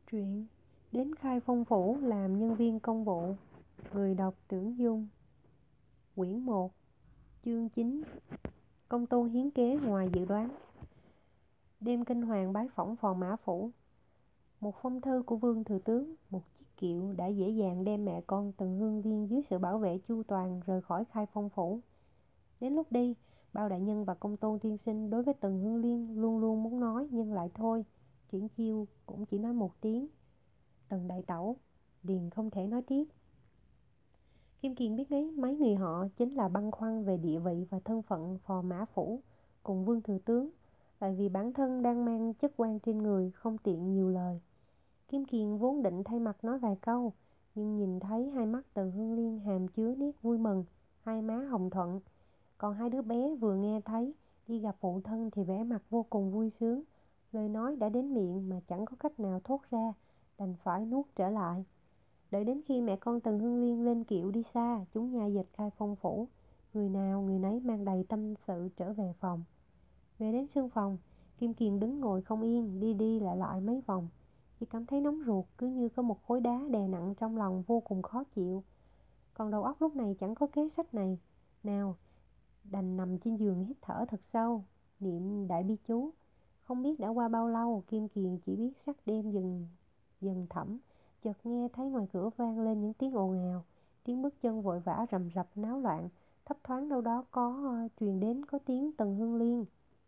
Truyện Đến Khai Phong Phủ làm nhân viên công vụ. Người đọc Tưởng Dung. Quyển 1, chương 9. Công tôn hiến kế ngoài dự đoán. Đêm kinh hoàng bái phỏng Phò Mã Phủ. Một phong thư của Vương Thừa Tướng, một chiếc kiệu đã dễ dàng đem mẹ con Tần Hương Liên dưới sự bảo vệ chu toàn rời khỏi Khai Phong Phủ. Đến lúc đi, Bao đại nhân và Công tôn tiên sinh đối với Tần Hương Liên luôn luôn muốn nói nhưng lại thôi. Triển Chiêu cũng chỉ nói một tiếng: Tần đại tẩu. Liền không thể nói tiếp. Kim Kiền biết đấy, mấy người họ chính là băn khoăn về địa vị và thân phận Phò Mã Phủ cùng Vương Thừa Tướng, tại vì bản thân đang mang chức quan trên người, không tiện nhiều lời. Kim Kiền vốn định thay mặt nói vài câu, nhưng nhìn thấy hai mắt Tần Hương Liên hàm chứa nét vui mừng, hai má hồng thuận. Còn hai đứa bé vừa nghe thấy đi gặp phụ thân thì vẻ mặt vô cùng vui sướng. Lời nói đã đến miệng mà chẳng có cách nào thốt ra, đành phải nuốt trở lại. Đợi đến khi mẹ con Tần Hương Liên lên kiệu đi xa, chúng nha dịch Khai Phong Phủ, người nào người nấy mang đầy tâm sự trở về phòng. Về đến sương phòng, Kim Kiền đứng ngồi không yên, đi đi lại lại mấy vòng. Chỉ cảm thấy nóng ruột, cứ như có một khối đá đè nặng trong lòng, vô cùng khó chịu. Còn đầu óc lúc này chẳng có kế sách này nào, đành nằm trên giường hít thở thật sâu, niệm đại bi chú. Không biết đã qua bao lâu, Kim Kiền chỉ biết sắc đêm dần dần thẫm. Chợt nghe thấy ngoài cửa vang lên những tiếng ồn ào, tiếng bước chân vội vã rầm rập náo loạn. Thấp thoáng đâu đó truyền đến có tiếng Tần Hương Liên.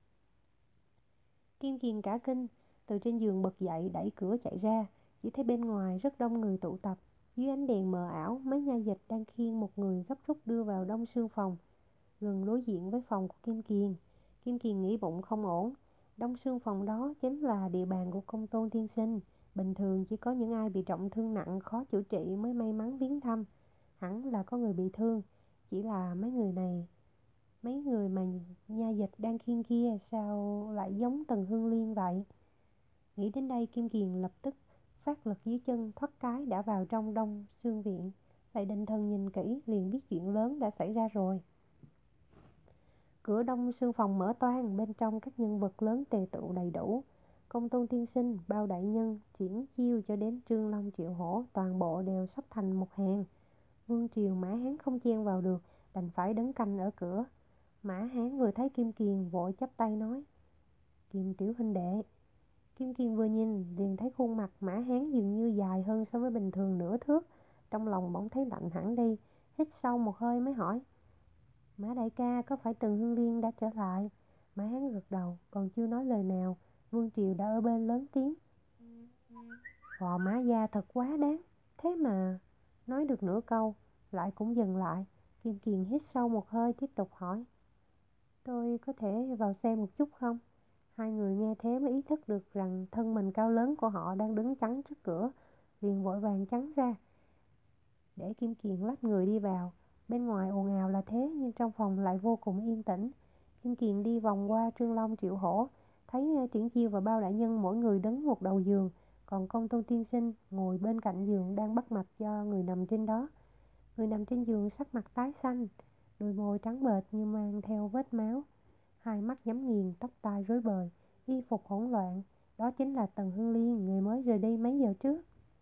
Kim Kiền cả kinh, từ trên giường bật dậy đẩy cửa chạy ra, chỉ thấy bên ngoài rất đông người tụ tập. Dưới ánh đèn mờ ảo, mấy nha dịch đang khiêng một người gấp rút đưa vào đông sương phòng, gần đối diện với phòng của Kim Kiền. Kim Kiền nghĩ bụng không ổn. Đông sương phòng đó chính là địa bàn của Công tôn tiên sinh. Bình thường chỉ có những ai bị trọng thương nặng khó chữa trị mới may mắn viếng thăm. Hẳn là có người bị thương, chỉ là mấy người mà nha dịch đang khiêng kia sao lại giống Tần Hương Liên vậy? Nghĩ đến đây, Kim Kiền lập tức phát lực dưới chân, thoát cái đã vào trong đông sương viện. Lại định thần nhìn kỹ, liền biết chuyện lớn đã xảy ra rồi. Cửa đông sương phòng mở toang, bên trong các nhân vật lớn tề tựu đầy đủ. Công tôn tiên sinh, Bao đại nhân, Triển Chiêu cho đến Trương Long Triệu Hổ, toàn bộ đều sắp thành một hàng. Vương triều Mã Hán không chen vào được, đành phải đứng canh ở cửa. Mã Hán vừa thấy Kim Kiền vội chắp tay nói: Kim tiểu huynh đệ. Kim Kiền vừa nhìn liền thấy khuôn mặt Mã Hán dường như dài hơn so với bình thường nửa thước. Trong lòng bỗng thấy lạnh hẳn đi, hít sâu một hơi mới hỏi: Mã đại ca, có phải Tần Hương Liên đã trở lại? Mã Hán gật đầu, còn chưa nói lời nào, Vương Triều đã ở bên lớn tiếng: Phò Mã gia thật quá đáng. Thế mà nói được nửa câu lại cũng dừng lại. Kim Kiền hít sâu một hơi tiếp tục hỏi: Tôi có thể vào xem một chút không? Hai người nghe thế mới ý thức được rằng thân mình cao lớn của họ đang đứng chắn trước cửa, liền vội vàng chắn ra để Kim Kiền lách người đi vào. Bên ngoài ồn ào là thế, nhưng trong phòng lại vô cùng yên tĩnh. Kim Kiền đi vòng qua Trương Long Triệu Hổ, thấy Triển Chiêu và Bao đại nhân mỗi người đứng một đầu giường, còn Công tôn tiên sinh ngồi bên cạnh giường đang bắt mạch cho người nằm trên đó. Người nằm trên giường sắc mặt tái xanh, đôi môi trắng bệch như mang theo vết máu, hai mắt nhắm nghiền, tóc tai rối bời, y phục hỗn loạn. Đó chính là Tần Hương Liên, người mới rời đi mấy giờ trước.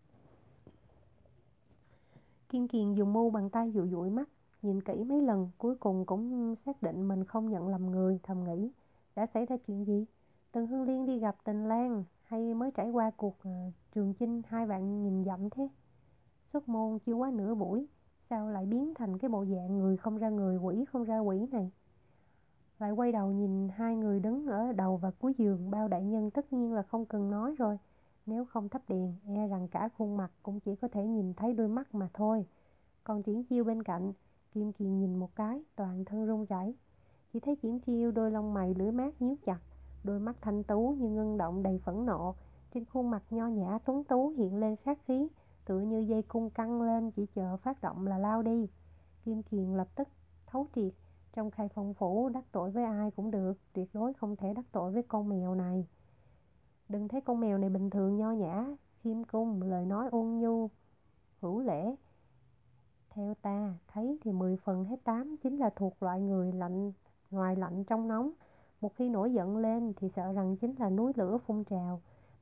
Kim Kiền dùng mu bàn tay dụi dụi mắt, nhìn kỹ mấy lần, cuối cùng cũng xác định mình không nhận lầm người, thầm nghĩ: đã xảy ra chuyện gì? Tần Hương Liên đi gặp Tình Lang hay mới trải qua cuộc trường chinh 2.000 dặm thế? Xuất môn chưa quá nửa buổi, sao lại biến thành cái bộ dạng người không ra người, quỷ không ra quỷ này? Lại quay đầu nhìn hai người đứng ở đầu và cuối giường. Bao đại nhân tất nhiên là không cần nói rồi, nếu không thắp đèn e rằng cả khuôn mặt cũng chỉ có thể nhìn thấy đôi mắt mà thôi. Còn Triển Chiêu bên cạnh, Kim Kiền nhìn một cái, toàn thân run rẩy. Chỉ thấy Triển Chiêu đôi lông mày lưỡi mát nhíu chặt, đôi mắt thanh tú như ngân động đầy phẫn nộ, trên khuôn mặt nho nhã tuấn tú hiện lên sát khí, tựa như dây cung căng lên chỉ chờ phát động là lao đi. Kim Kiền lập tức thấu triệt, trong Khai Phong Phủ đắc tội với ai cũng được, tuyệt đối không thể đắc tội với con mèo này. Đừng thấy con mèo này bình thường nho nhã, khiêm cung, lời nói ôn nhu, hữu lễ. Theo ta thấy thì 10 phần hết 8 chính là thuộc loại người lạnh ngoài lạnh trong nóng. Một khi nổi giận lên thì sợ rằng chính là núi lửa phun trào.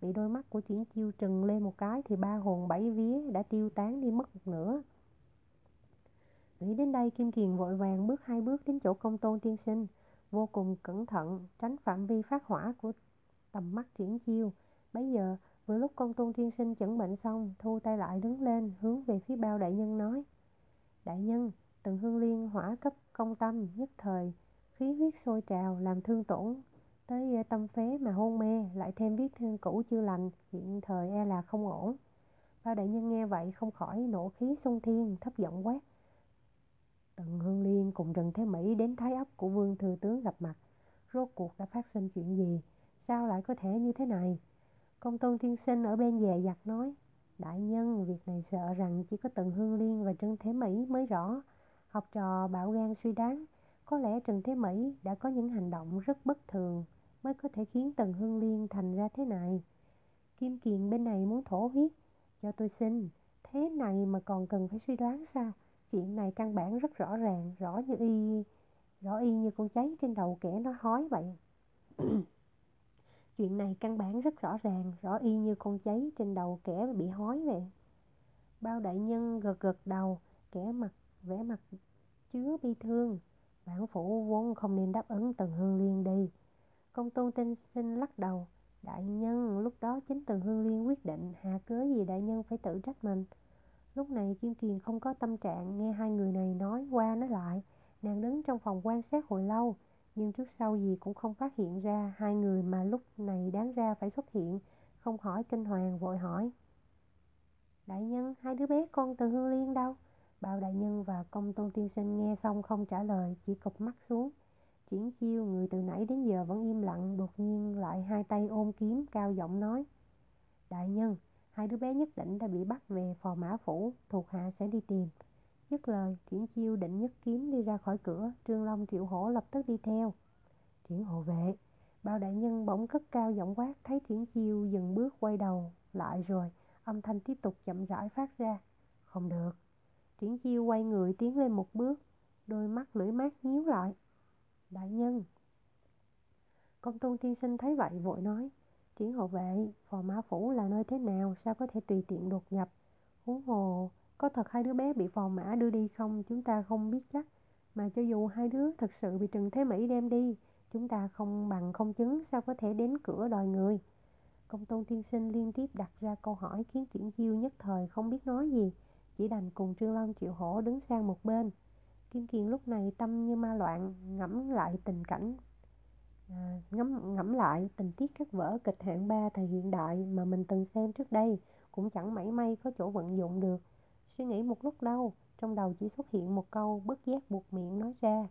bị đôi mắt của Triển Chiêu trừng lên một cái thì ba hồn bảy vía đã tiêu tán đi mất một nửa. Nghĩ đến đây, Kim Kiền vội vàng bước 2 bước đến chỗ Công Tôn tiên sinh, vô cùng cẩn thận tránh phạm vi phát hỏa của tầm mắt Triển Chiêu. Bấy giờ, vừa lúc Công Tôn tiên sinh chẩn bệnh xong, thu tay lại đứng lên, hướng về phía Bao đại nhân nói: Đại nhân, Tần Hương Liên hỏa cấp công tâm, nhất thời khí huyết sôi trào, làm thương tổn tới tâm phế mà hôn mê, lại thêm vết thương cũ chưa lành, hiện thời e là không ổn. Bao đại nhân nghe vậy không khỏi nộ khí xung thiên, thấp giọng quát: Tần Hương Liên cùng Trần Thế Mỹ đến Thái Ấp của Vương Thừa Tướng gặp mặt. Rốt cuộc đã phát sinh chuyện gì? Sao lại có thể như thế này? Công Tôn tiên sinh ở bên dè dặt nói: Đại nhân, việc này sợ rằng chỉ có Tần Hương Liên và Trần Thế Mỹ mới rõ. Học trò bạo gan suy đoán, có lẽ Trần Thế Mỹ đã có những hành động rất bất thường mới có thể khiến Tần Hương Liên thành ra thế này. Kim Kiền bên này muốn thổ huyết. Cho tôi xin, thế này mà còn cần phải suy đoán sao? Chuyện này căn bản rất rõ ràng, rõ y như con cháy trên đầu kẻ nó hói vậy. Chuyện này căn bản rất rõ ràng, rõ y như con cháy trên đầu kẻ bị hói vậy. Bao đại nhân gật gật đầu, vẻ mặt chứa bi thương. Bản phủ vốn không nên đáp ứng Tần Hương Liên đi. Công Tôn tiên sinh lắc đầu: Đại nhân, lúc đó chính Tần Hương Liên quyết định, hà cớ gì đại nhân phải tự trách mình. Lúc này Kim Kiền không có tâm trạng nghe hai người này nói qua nói lại. Nàng đứng trong phòng quan sát hồi lâu, nhưng trước sau gì cũng không phát hiện ra hai người mà lúc này đáng ra phải xuất hiện. Không khỏi kinh hoàng vội hỏi: Đại nhân, hai đứa bé con Tần Hương Liên đâu? Bao đại nhân và Công Tôn tiên sinh nghe xong không trả lời, chỉ cụp mắt xuống. Triển Chiêu, người từ nãy đến giờ vẫn im lặng, đột nhiên lại hai tay ôm kiếm, cao giọng nói: Đại nhân, hai đứa bé nhất định đã bị bắt về Phò Mã Phủ, thuộc hạ sẽ đi tìm. Dứt lời, Triển Chiêu định nhấc kiếm đi ra khỏi cửa, Trương Long Triệu Hổ lập tức đi theo. Triển hộ vệ. Bao đại nhân bỗng cất cao giọng quát, thấy Triển Chiêu dừng bước quay đầu lại rồi, âm thanh tiếp tục chậm rãi phát ra: Không được. Triển Chiêu quay người tiến lên một bước, đôi mắt lưỡi mát nhíu lại. Đại nhân. Công Tôn tiên sinh thấy vậy vội nói: Triển hộ vệ, Phò Mã Phủ là nơi thế nào, sao có thể tùy tiện đột nhập? Huống hồ, có thật hai đứa bé bị Phò Mã đưa đi không, chúng ta không biết chắc. Mà cho dù hai đứa thật sự bị Trần Thế Mỹ đem đi, chúng ta không bằng không chứng, sao có thể đến cửa đòi người? Công Tôn tiên sinh liên tiếp đặt ra câu hỏi khiến Triển Chiêu nhất thời không biết nói gì, chỉ đành cùng Trương Long Triệu Hổ đứng sang một bên. Kim Kiền lúc này tâm như ma loạn, ngẫm lại tình tiết các vở kịch hạng ba thời hiện đại mà mình từng xem trước đây, cũng chẳng mảy may có chỗ vận dụng được. Suy nghĩ một lúc lâu, trong đầu chỉ xuất hiện một câu, bất giác buột miệng nói ra: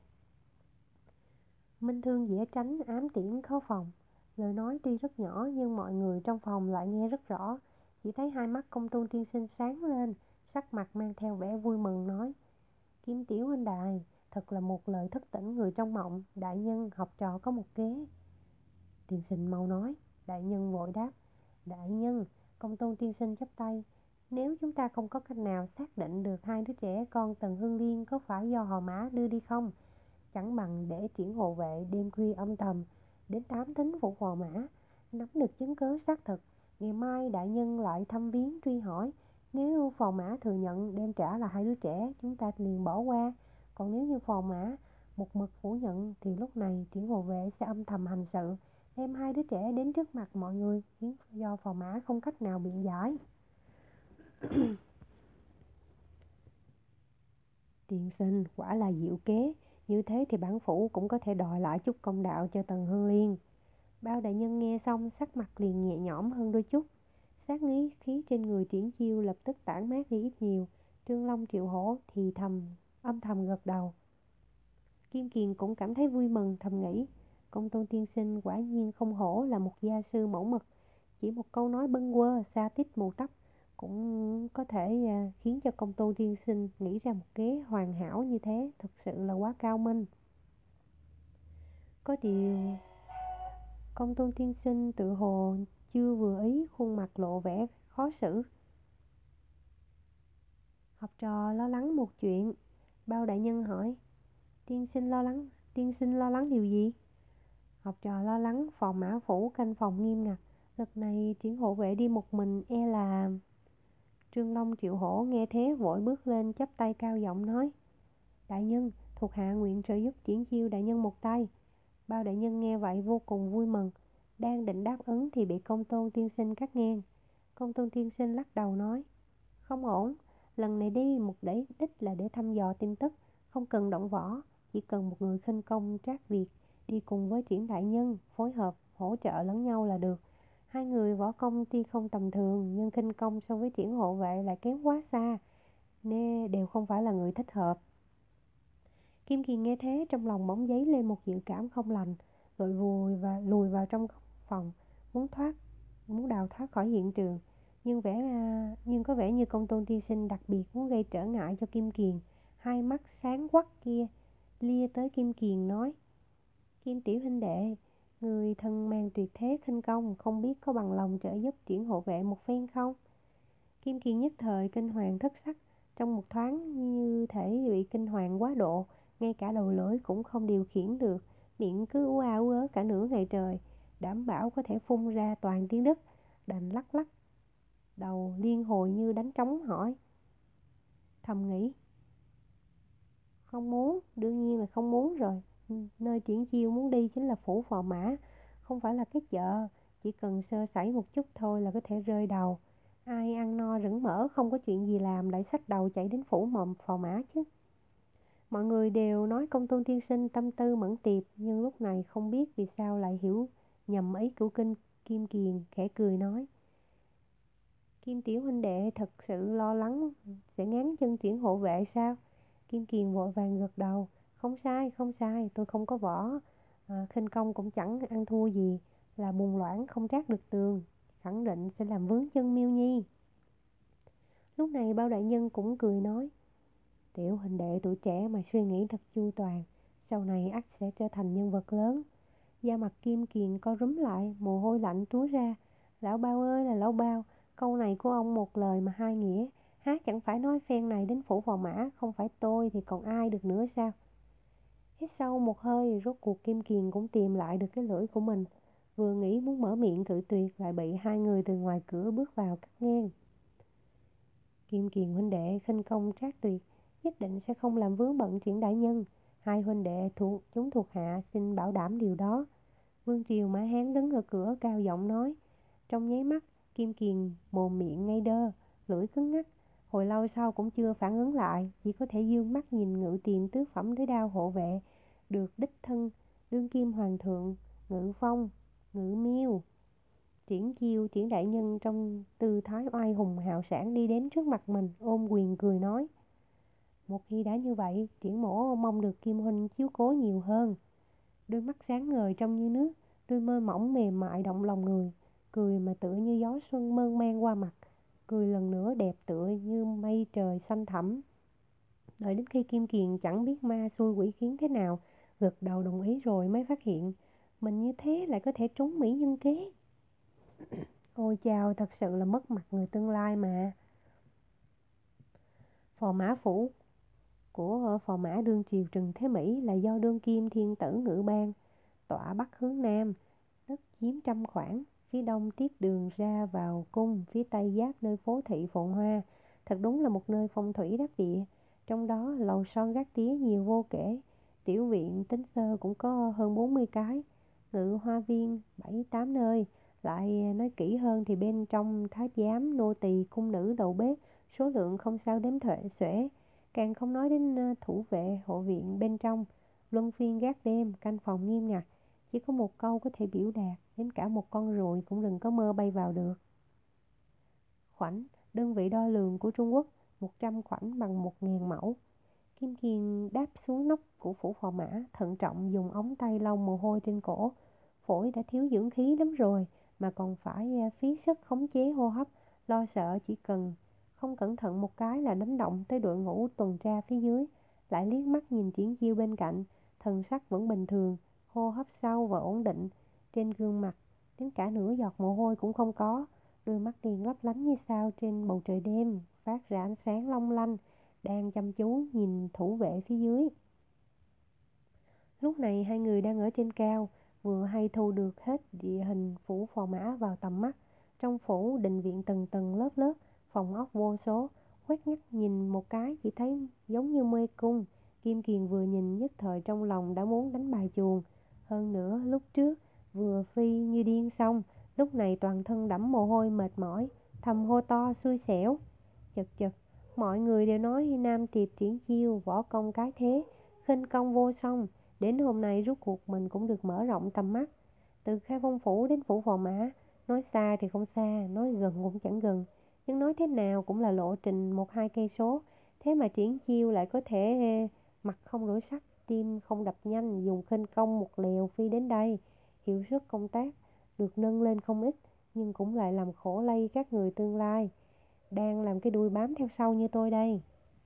Minh thương dễ tránh, ám tiễn khó phòng. Lời nói tuy rất nhỏ nhưng mọi người trong phòng lại nghe rất rõ. Chỉ thấy hai mắt Công Tôn tiên sinh sáng lên, sắc mặt mang theo vẻ vui mừng nói: Kim tiểu huynh đài, thật là một lời thức tỉnh người trong mộng. Đại nhân, học trò có một kế. Tiên sinh mau nói. Đại nhân vội đáp: Đại nhân. Công Tôn tiên sinh chắp tay: Nếu chúng ta không có cách nào xác định được hai đứa trẻ con Tần Hương Liên có phải do Hò Mã đưa đi không, chẳng bằng để Triển hộ vệ đêm khuya âm thầm đến thám thính vụ Phò Mã, nắm được chứng cứ xác thực. Ngày mai đại nhân lại thăm viếng truy hỏi. Nếu Phò Mã thừa nhận đem trả là hai đứa trẻ, chúng ta liền bỏ qua. Còn nếu như Phò Mã một mực phủ nhận thì lúc này Triển hộ vệ sẽ âm thầm hành sự, đem hai đứa trẻ đến trước mặt mọi người, khiến do Phò Mã không cách nào biện giải. Tiên sinh quả là diệu kế, như thế thì bản phủ cũng có thể đòi lại chút công đạo cho Tần Hương Liên. Bao đại nhân nghe xong sắc mặt liền nhẹ nhõm hơn đôi chút. Sát khí trên người Triển Chiêu lập tức tản mát đi ít nhiều. Trương Long Triệu Hổ thì âm thầm gật đầu. Kim Kiền cũng cảm thấy vui mừng, thầm nghĩ: Công Tôn tiên sinh quả nhiên không hổ là một gia sư mẫu mực. Chỉ một câu nói bâng quơ, sa tích mù tóc cũng có thể khiến cho Công Tôn tiên sinh nghĩ ra một kế hoàn hảo như thế, thực sự là quá cao minh. Có điều Công Tôn tiên sinh tự hồ chưa vừa ý, khuôn mặt lộ vẻ khó xử. Học trò lo lắng một chuyện. Bao đại nhân hỏi: Tiên sinh lo lắng điều gì? Học trò lo lắng Phò Mã Phủ canh phòng nghiêm ngặt, Lần này Triển hộ vệ đi một mình e là... Trương Long Triệu Hổ nghe thế vội bước lên chắp tay cao giọng nói: Đại nhân, thuộc hạ nguyện trợ giúp Triển chiêu đại nhân một tay. Bao đại nhân nghe vậy vô cùng vui mừng, đang định đáp ứng thì bị Công Tôn tiên sinh cắt ngang. Công Tôn tiên sinh lắc đầu nói: Không ổn, lần này đi mục đích là để thăm dò tin tức, không cần động võ, chỉ cần một người khinh công trác Việt đi cùng với Triển đại nhân, phối hợp hỗ trợ lẫn nhau là được. Hai người võ công tuy không tầm thường nhưng khinh công so với Triển hộ vệ lại kém quá xa, nên đều không phải là người thích hợp. Kim Kiền nghe thế trong lòng bỗng dấy lên một dự cảm không lành, rồi lùi vào trong phòng, muốn đào thoát khỏi hiện trường. Nhưng có vẻ như Công Tôn tiên sinh đặc biệt muốn gây trở ngại cho Kim Kiền. Hai mắt sáng quắc kia lia tới Kim Kiền nói: Kim tiểu huynh đệ, người thân mang tuyệt thế khinh công, không biết có bằng lòng trợ giúp Triển hộ vệ một phen không? Kim Kiền nhất thời kinh hoàng thất sắc, trong một thoáng như thể bị kinh hoàng quá độ, ngay cả đầu lưỡi cũng không điều khiển được, miệng cứ ú ớ cả nửa ngày trời, đảm bảo có thể phun ra toàn tiếng Đức, đành lắc lắc đầu liên hồi như đánh trống hỏi. Thầm nghĩ: Không muốn, đương nhiên là không muốn rồi. Nơi Triển chiêu muốn đi chính là phủ Phò Mã, không phải là cái chợ. Chỉ cần sơ sẩy một chút thôi là có thể rơi đầu. Ai ăn no rửng mỡ không có chuyện gì làm lại xách đầu chạy đến phủ Phò Mã chứ. Mọi người đều nói Công Tôn tiên sinh tâm tư mẫn tiệp, nhưng lúc này không biết vì sao lại hiểu nhầm ý của Kim Kiền, khẽ cười nói: Kim tiểu huynh đệ thật sự lo lắng sẽ ngáng chân Triển hộ vệ sao? Kim Kiền vội vàng gật đầu: Không sai, không sai, tôi không có võ, khinh công cũng chẳng ăn thua gì, là bùn loãng không trát được tường, khẳng định sẽ làm vướng chân Miêu Nhi. Lúc này Bao đại nhân cũng cười nói: Tiểu huynh đệ tuổi trẻ mà suy nghĩ thật chu toàn, sau này ắt sẽ trở thành nhân vật lớn. Da mặt Kim Kiền co rúm lại, mồ hôi lạnh túa ra. Lão Bao ơi là lão Bao, câu này của ông một lời mà hai nghĩa, há chẳng phải nói phen này đến phủ Phò Mã không phải tôi thì còn ai được nữa sao? Hít sâu một hơi, rốt cuộc Kim Kiền cũng tìm lại được cái lưỡi của mình, vừa nghĩ muốn mở miệng cự tuyệt lại bị hai người từ ngoài cửa bước vào cắt ngang. Kim Kiền huynh đệ khinh công trác tuyệt, nhất định sẽ không làm vướng bận Triển đại nhân. Hai huynh đệ chúng thuộc hạ xin bảo đảm điều đó. Vương Triều Mã Hán đứng ở cửa cao giọng nói. Trong nháy mắt, Kim Kiền mồm miệng ngây đơ, lưỡi cứng ngắc, hồi lâu sau cũng chưa phản ứng lại, chỉ có thể dương mắt nhìn Ngự Tiền tứ phẩm Đế đao hộ vệ, được đích thân đương kim hoàng thượng Ngự Phong, Ngự Miêu, Triển chiêu, Triển đại nhân trong tư thái oai hùng hào sảng đi đến trước mặt mình, ôm quyền cười nói: Một khi đã như vậy, Triển mỗ mong được Kim huynh chiếu cố nhiều hơn. Đôi mắt sáng ngời trong như nước, đôi môi mỏng mềm mại động lòng người, cười mà tựa như gió xuân mơn man qua mặt, cười lần nữa đẹp tựa như mây trời xanh thẳm. Đợi đến khi Kim Kiền chẳng biết ma xui quỷ khiến thế nào, gật đầu đồng ý rồi mới phát hiện mình như thế lại có thể trúng mỹ nhân kế. Ôi chao, thật sự là mất mặt người tương lai mà. Phò Mã phủ của Phò Mã đương triều Trừng Thế Mỹ là do đương kim thiên tử Ngự ban, tọa bắc hướng nam, đất chiếm 100 khoảnh, phía đông tiếp đường ra vào cung, phía tây giáp nơi phố thị Phồn Hoa. Thật đúng là một nơi phong thủy đắc địa, trong đó lầu son gác tía nhiều vô kể, tiểu viện tính sơ cũng có hơn 40 cái, ngự hoa viên 7-8 nơi. Lại nói kỹ hơn thì bên trong thái giám, nô tỳ, cung nữ, đầu bếp, số lượng không sao đếm xuể. Càng không nói đến thủ vệ, hộ viện bên trong, luân phiên gác đêm, canh phòng nghiêm ngặt. Chỉ có một câu có thể biểu đạt, đến cả một con ruồi cũng đừng có mơ bay vào được. Khoảnh, đơn vị đo lường của Trung Quốc, 100 khoảnh bằng 1.000 mẫu. Kim Kiền đáp xuống nóc của phủ Phò Mã, thận trọng dùng ống tay lau mồ hôi trên cổ. Phổi đã thiếu dưỡng khí lắm rồi, mà còn phải phí sức khống chế hô hấp, lo sợ chỉ cần không cẩn thận một cái là đánh động tới đội ngũ tuần tra phía dưới. Lại liếc mắt nhìn Triển chiêu bên cạnh, thần sắc vẫn bình thường, hô hấp sâu và ổn định, trên gương mặt đến cả nửa giọt mồ hôi cũng không có, đôi mắt đèn lấp lánh như sao trên bầu trời đêm, phát ra ánh sáng long lanh, đang chăm chú nhìn thủ vệ phía dưới. Lúc này hai người đang ở trên cao, vừa hay thu được hết địa hình phủ Phò Mã vào tầm mắt. Trong phủ, đình viện tầng tầng lớp lớp, phòng ốc vô số, quét mắt nhìn một cái chỉ thấy giống như mê cung. Kim Kiền vừa nhìn nhất thời trong lòng đã muốn đánh bài chuồng. Hơn nữa, lúc trước vừa phi như điên xong, lúc này toàn thân đẫm mồ hôi mệt mỏi, thầm hô to xui xẻo. Chật chật, mọi người đều nói nam tiệp triển chiêu, võ công cái thế, khinh công vô song. Đến hôm nay rốt cuộc mình cũng được mở rộng tầm mắt. Từ Khai Phong Phủ đến phủ Phò Mã, nói xa thì không xa, nói gần cũng chẳng gần, nhưng nói thế nào cũng là lộ trình 1-2 cây số. Thế mà triển chiêu lại có thể mặt không đổi sắc, tim không đập nhanh, dùng khinh công một lèo phi đến đây. Hiệu suất công tác được nâng lên không ít, nhưng cũng lại làm khổ lây các người tương lai đang làm cái đuôi bám theo sau như tôi đây.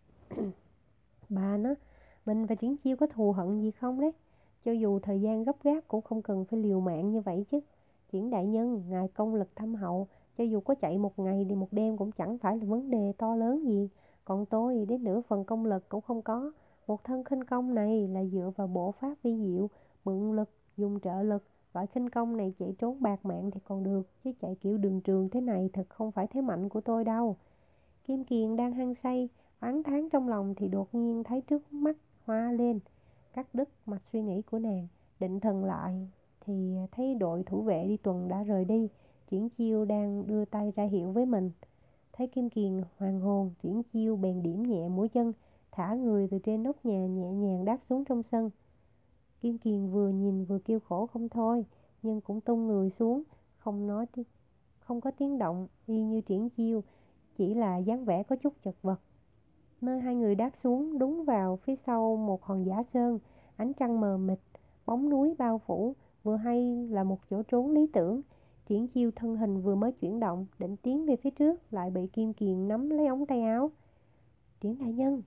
Bà nó, mình và Triển Chiêu có thù hận gì không đấy? Cho dù thời gian gấp gáp cũng không cần phải liều mạng như vậy chứ. Triển đại nhân, ngài công lực thâm hậu, cho dù có chạy một ngày thì một đêm cũng chẳng phải là vấn đề to lớn gì. Còn tôi, đến nửa phần công lực cũng không có. Một thân khinh công này là dựa vào bộ pháp vi diệu, mượn lực, dùng trợ lực. Loại khinh công này chạy trốn bạt mạng thì còn được, chứ chạy kiểu đường trường thế này thật không phải thế mạnh của tôi đâu. Kim Kiền đang hăng say, oán thán trong lòng thì đột nhiên thấy trước mắt hoa lên, cắt đứt mạch suy nghĩ của nàng. Định thần lại thì thấy đội thủ vệ đi tuần đã rời đi. Triển Chiêu đang đưa tay ra hiệu với mình. Thấy Kim Kiền hoàn hồn, Triển Chiêu bèn điểm nhẹ mũi chân, thả người từ trên nóc nhà nhẹ nhàng đáp xuống trong sân. Kim Kiền vừa nhìn vừa kêu khổ không thôi, nhưng cũng tung người xuống, không có tiếng động, y như Triển Chiêu, chỉ là dáng vẻ có chút chật vật. Nơi hai người đáp xuống đúng vào phía sau một hòn giả sơn, ánh trăng mờ mịt, bóng núi bao phủ, vừa hay là một chỗ trốn lý tưởng. Triển Chiêu thân hình vừa mới chuyển động, định tiến về phía trước, lại bị Kim Kiền nắm lấy ống tay áo. Triển đại nhân.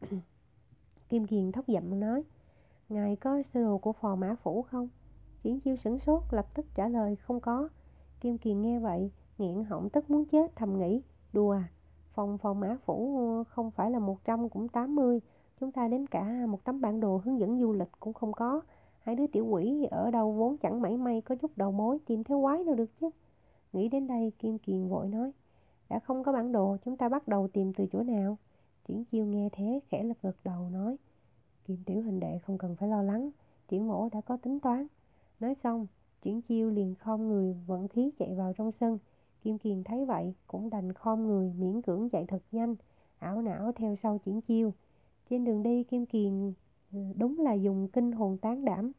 Kim Kiền thốc giọng nói, ngài có sơ đồ của Phò Mã Phủ không? Triển Chiêu sửng sốt, lập tức trả lời không có. Kim Kiền nghe vậy, nghẹn họng tức muốn chết, thầm nghĩ, đùa à, phòng Phò Mã Phủ không phải là 100 cũng 80, chúng ta đến cả một tấm bản đồ hướng dẫn du lịch cũng không có. Hai đứa tiểu quỷ ở đâu vốn chẳng mảy may có chút đầu mối, tìm theo quái đâu được chứ. Nghĩ đến đây, Kim Kiền vội nói, đã không có bản đồ, chúng ta bắt đầu tìm từ chỗ nào? Triển Chiêu nghe thế khẽ lật gật đầu nói, Kim tiểu huynh đệ không cần phải lo lắng, Triển mỗ đã có tính toán. Nói xong, Triển Chiêu liền khom người vận khí chạy vào trong sân. Kim Kiền thấy vậy cũng đành khom người miễn cưỡng chạy thật nhanh, ảo não theo sau Triển Chiêu. Trên đường đi Kim Kiền đúng là dùng kinh hồn tán đảm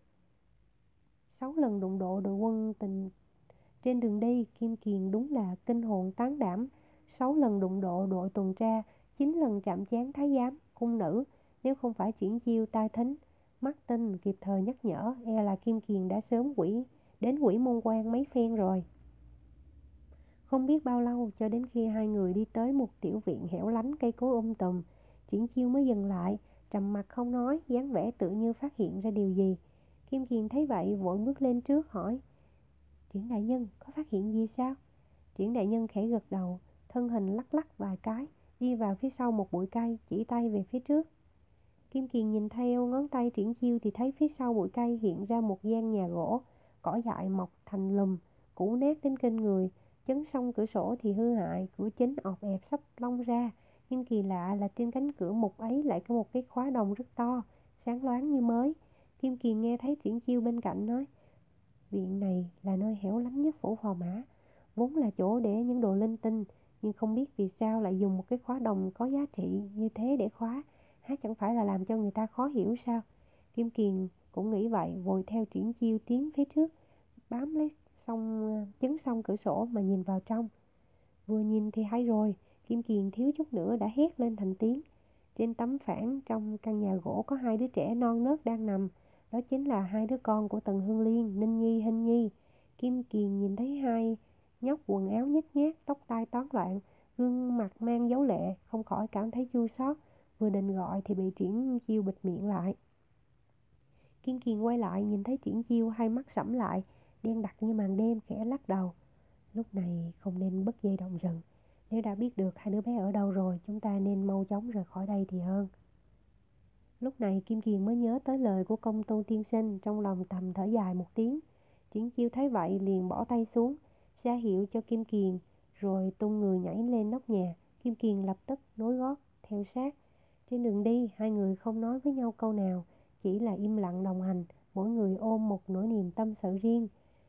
6 lần đụng độ đội quân tình. Trên đường đi Kim Kiền đúng là kinh hồn tán đảm 6 lần đụng độ đội tuần tra, 9 lần chạm trán thái giám cung nữ. Nếu không phải Triển Chiêu tai thính mắt tinh kịp thời nhắc nhở, e là Kim Kiền đã sớm đến Quỷ Môn Quan mấy phen rồi. Không biết bao lâu cho đến khi hai người đi tới một tiểu viện hẻo lánh, cây cối tùm, Triển Chiêu mới dừng lại, trầm mặc không nói, dáng vẻ tự như phát hiện ra điều gì. Kim Kiền thấy vậy vội bước lên trước hỏi, Triển đại nhân có phát hiện gì sao? Triển đại nhân khẽ gật đầu, thân hình lắc lắc vài cái, đi vào phía sau một bụi cây, chỉ tay về phía trước. Kim Kiền nhìn theo ngón tay Triển Chiêu thì thấy phía sau bụi cây hiện ra một gian nhà gỗ, cỏ dại mọc thành lùm, cũ nát đến kinh người. Chấn song cửa sổ thì hư hại, cửa chính ọp ẹp sắp lông ra, nhưng kỳ lạ là trên cánh cửa mục ấy lại có một cái khóa đồng rất to, sáng loáng như mới. Kim Kiền nghe thấy Triển Chiêu bên cạnh nói, viện này là nơi hẻo lánh nhất phủ Phò Mã, vốn là chỗ để những đồ linh tinh, nhưng không biết vì sao lại dùng một cái khóa đồng có giá trị như thế để khóa, há chẳng phải là làm cho người ta khó hiểu sao? Kim Kiền cũng nghĩ vậy, vội theo Triển Chiêu tiến phía trước, bám lấy chấn song cửa sổ mà nhìn vào trong. Vừa nhìn thì hay rồi, Kim Kiền thiếu chút nữa đã hét lên thành tiếng. Trên tấm phản trong căn nhà gỗ có hai đứa trẻ non nớt đang nằm, đó chính là hai đứa con của Tần Hương Liên, Ninh Nhi, Hinh Nhi. Kim Kiền nhìn thấy hai nhóc quần áo nhếch nhác, tóc tai toán loạn, gương mặt mang dấu lệ, không khỏi cảm thấy chua xót. Vừa định gọi thì bị Triển Chiêu bịt miệng lại. Kim Kiền quay lại nhìn thấy Triển Chiêu hai mắt sẫm lại, đen đặc như màn đêm, khẽ lắc đầu. Lúc này không nên bứt dây động rừng. Nếu đã biết được hai đứa bé ở đâu rồi, chúng ta nên mau chóng rời khỏi đây thì hơn. Lúc này Kim Kiền mới nhớ tới lời của Công Tôn tiên sinh, trong lòng thầm thở dài một tiếng. Triển Chiêu thấy vậy liền bỏ tay xuống, ra hiệu cho Kim Kiền, rồi tung người nhảy lên nóc nhà. Kim Kiền lập tức nối gót theo sát. Trên đường đi, hai người không nói với nhau câu nào, chỉ là im lặng đồng hành, mỗi người ôm một nỗi niềm tâm sự riêng.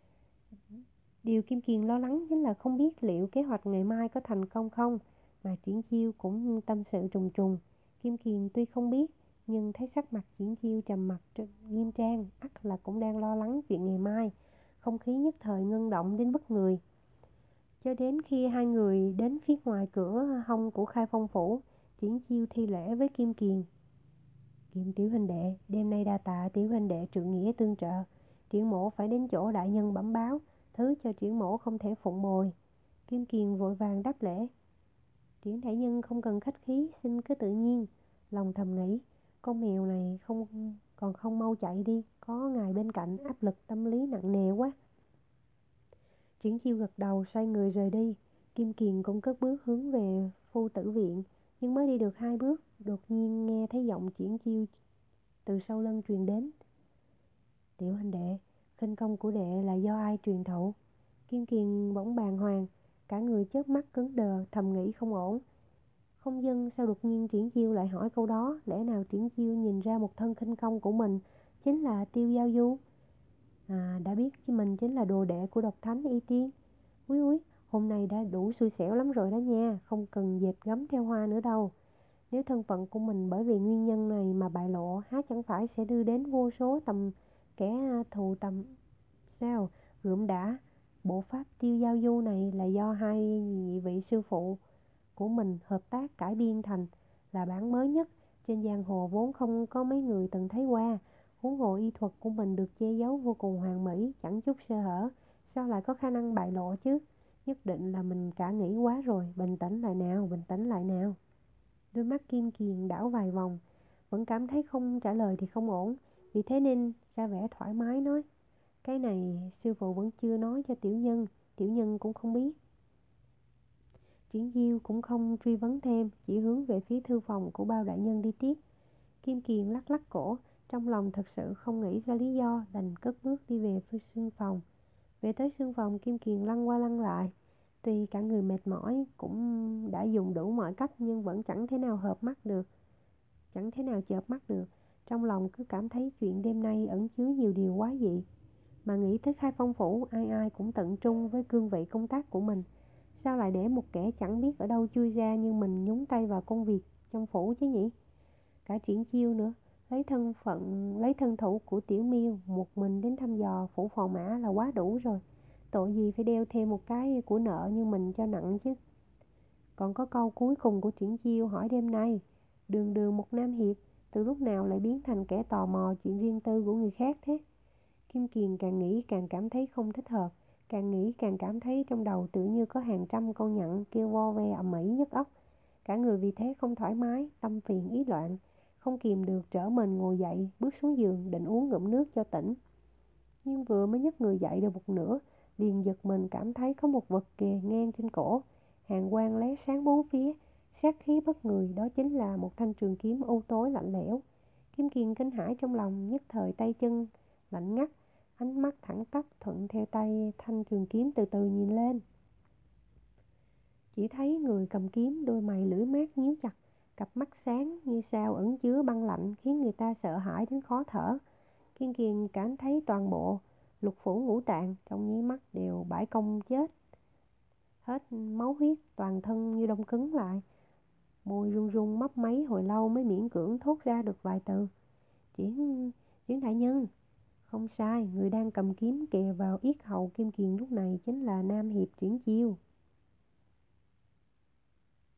Điều Kim Kiền lo lắng chính là không biết liệu kế hoạch ngày mai có thành công không, mà Triển Chiêu cũng tâm sự trùng trùng. Kim Kiền tuy không biết, nhưng thấy sắc mặt Triển Chiêu trầm mặc nghiêm trang, ắt là cũng đang lo lắng chuyện ngày mai. Không khí nhất thời ngưng động đến bất người. Cho đến khi hai người đến phía ngoài cửa hông của Khai Phong phủ, Triển Chiêu thi lễ với Kim Kiền. Kim tiểu huynh đệ, đêm nay đa tạ tiểu huynh đệ trượng nghĩa tương trợ. Triển mỗ phải đến chỗ đại nhân bẩm báo, thứ cho triển mỗ không thể phụng bồi. Kim Kiền vội vàng đáp lễ. Triển đại nhân không cần khách khí, xin cứ tự nhiên. Lòng thầm nghĩ, con mèo này không mau chạy đi, có ngài bên cạnh áp lực tâm lý nặng nề quá. Triển Chiêu gật đầu xoay người rời đi. Kim Kiền cũng cất bước hướng về phu tử viện, nhưng mới đi được 2 bước, đột nhiên nghe thấy giọng Triển Chiêu từ sau lưng truyền đến. Tiểu huynh đệ, khinh công của đệ là do ai truyền thụ? Kim Kiền bỗng bàng hoàng, cả người chớp mắt cứng đờ, thầm nghĩ không ổn. Không dưng sao đột nhiên Triển Chiêu lại hỏi câu đó, lẽ nào Triển Chiêu nhìn ra một thân khinh công của mình chính là Tiêu Giao Du? Đã biết chứ, mình chính là đồ đệ của độc thánh Y Tiên. Úi úi, hôm nay đã đủ xui xẻo lắm rồi đó nha, không cần dệt gấm theo hoa nữa đâu. Nếu thân phận của mình bởi vì nguyên nhân này mà bại lộ, há chẳng phải sẽ đưa đến vô số kẻ thù tầm sao? Gượm đã, bộ pháp Tiêu Giao Du này là do hai vị sư phụ của mình hợp tác cải biên thành, là bản mới nhất, trên giang hồ vốn không có mấy người từng thấy qua. Huống hồ y thuật của mình được che giấu vô cùng hoàn mỹ, chẳng chút sơ hở, sao lại có khả năng bại lộ chứ? Nhất định là mình cả nghĩ quá rồi, bình tĩnh lại nào, bình tĩnh lại nào. Đôi mắt Kim Kiền đảo vài vòng, vẫn cảm thấy không trả lời thì không ổn, vì thế nên ra vẻ thoải mái nói. Cái này sư phụ vẫn chưa nói cho tiểu nhân cũng không biết. Triển Diêu cũng không truy vấn thêm, chỉ hướng về phía thư phòng của Bao đại nhân đi tiếp. Kim Kiền lắc lắc cổ, trong lòng thật sự không nghĩ ra lý do, đành cất bước đi về phía sương phòng. Về tới sương phòng, Kim Kiền lăn qua lăn lại. Tuy cả người mệt mỏi, cũng đã dùng đủ mọi cách nhưng vẫn chẳng thể nào chợp mắt được. Trong lòng cứ cảm thấy chuyện đêm nay ẩn chứa nhiều điều quá dị. Mà nghĩ tới Khai Phong phủ, ai ai cũng tận trung với cương vị công tác của mình. Sao lại để một kẻ chẳng biết ở đâu chui ra như mình nhúng tay vào công việc trong phủ chứ nhỉ? Cả Triển Chiêu nữa, lấy thân thủ của Tiểu Miêu một mình đến thăm dò phủ phò mã là quá đủ rồi. Tội gì phải đeo thêm một cái của nợ như mình cho nặng chứ. Còn có câu cuối cùng của Triển Chiêu hỏi đêm nay, đường đường một nam hiệp, từ lúc nào lại biến thành kẻ tò mò chuyện riêng tư của người khác thế? Kim Kiền càng nghĩ càng cảm thấy không thích hợp, càng nghĩ càng cảm thấy trong đầu tự như có hàng trăm con nhặng kêu vo ve ầm ĩ nhức óc. Cả người vì thế không thoải mái, tâm phiền ý loạn, không kìm được trở mình ngồi dậy, bước xuống giường định uống ngụm nước cho tỉnh. Nhưng vừa mới nhấc người dậy được một nửa, liền giật mình cảm thấy có một vật kề ngang trên cổ, hàn quang lóe sáng bốn phía, sát khí bất người, đó chính là một thanh trường kiếm u tối lạnh lẽo. Kim Kiền kinh hãi trong lòng, nhất thời tay chân lạnh ngắt, ánh mắt thẳng tắp thuận theo tay thanh trường kiếm từ từ nhìn lên. Chỉ thấy người cầm kiếm đôi mày lưỡi mát nhíu chặt, cặp mắt sáng như sao ẩn chứa băng lạnh khiến người ta sợ hãi đến khó thở. Kim Kiền cảm thấy toàn bộ lục phủ ngũ tạng trong nháy mắt đều bãi công chết hết máu huyết, toàn thân như đông cứng lại. Môi run run mấp máy hồi lâu mới miễn cưỡng thốt ra được vài từ. Triển đại nhân. Không sai, người đang cầm kiếm kề vào yết hầu Kim Kiền lúc này chính là Nam Hiệp Triển Chiêu.